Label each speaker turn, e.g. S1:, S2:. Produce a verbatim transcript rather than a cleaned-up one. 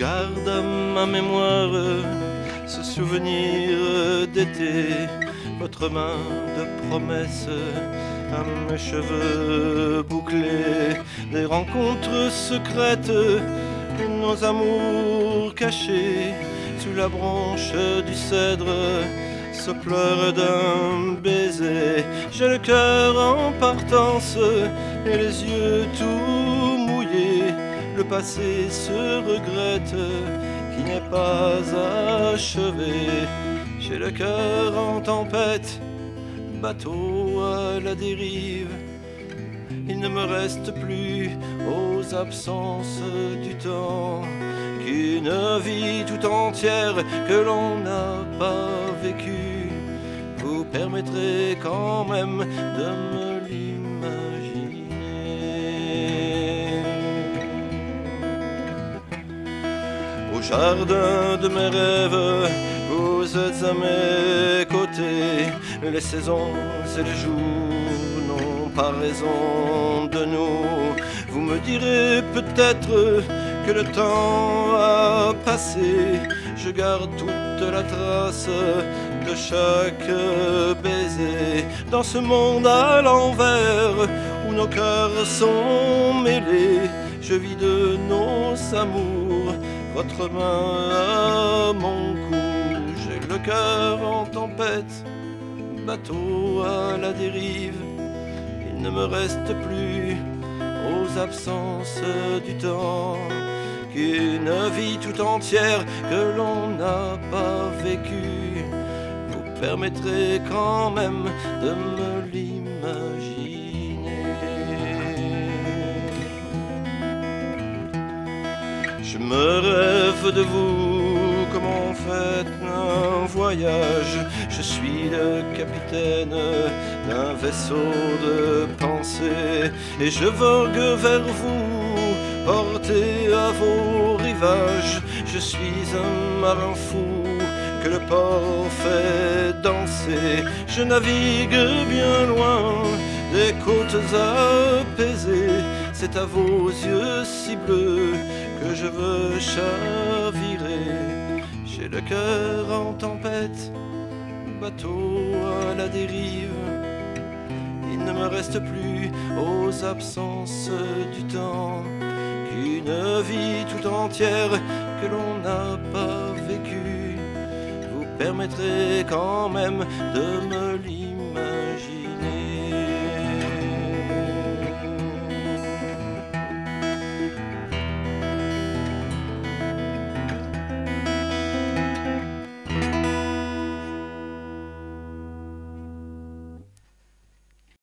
S1: garde à ma mémoire ce souvenir d'été, votre main de promesse à mes cheveux bouclés, des rencontres secrètes, nos amours cachés sous la branche du cèdre, ce pleur d'un baiser. J'ai le cœur en partance et les yeux tout mouillés. Le passé se regrette, qui n'est pas achevé. J'ai le cœur en tempête, bateau à la dérive. Il ne me reste plus aux absences du temps qu'une vie tout entière que l'on n'a pas vécue. Vous permettrez quand même de me l'imaginer. Au jardin de mes rêves, vous êtes à mes côtés. Les saisons et les jours n'ont pas raison de nous. Vous me direz peut-être que le temps a passé. Je garde toute la trace de chaque baiser dans ce monde à l'envers où nos cœurs sont mêlés. Je vis de nos amours, votre main à mon cou. J'ai le cœur en tempête, bateau à la dérive. Il ne me reste plus aux absences du temps qu'une vie tout entière que l'on n'a pas vécue. Vous permettrez quand même de me l'imaginer. Je me rêve de vous comme on fait un voyage. Je suis le capitaine d'un vaisseau de pensée et je vogue vers vous, porté à vos rivages. Je suis un marin fou que le port fait danser. Je navigue bien loin des côtes apaisées. C'est à vos yeux si bleus que je veux chavirer. J'ai le cœur en tempête, bateau à la dérive. Il ne me reste plus aux absences du temps qu'une vie tout entière que l'on n'a pas vécue. Vous permettrez quand même de me l'imaginer.